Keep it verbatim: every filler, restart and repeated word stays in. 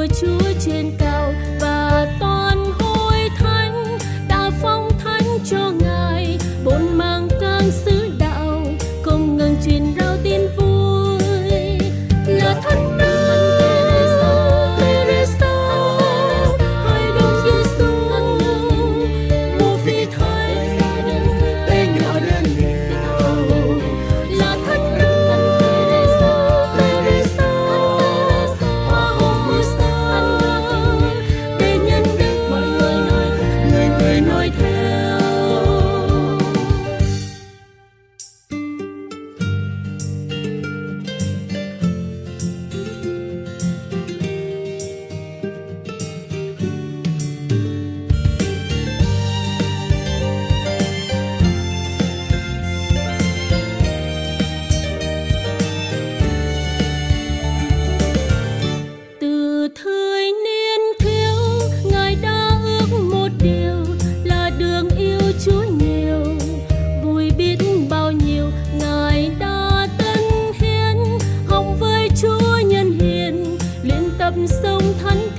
Chúa trên cao và toàn hội thánh đã phong thánh cho Ngài, bốn mang cang sứ đạo không ngừng truyền rao tin vui là thánh nữ Teresa, hai Đức Giêsu, mùa phi thánh bé nhỏ đơn nghèo là thánh nữ Teresa, hoa hồng mưa xa để nhân đức mọi người nói, người người nói theo. Từ thời niên thiếu, Ngài đã ước một điều là đường yêu Chúa nhiều, vui biết bao nhiêu Ngài đã tân hiến, hồng với Chúa nhân hiền, luyện tập sống thánh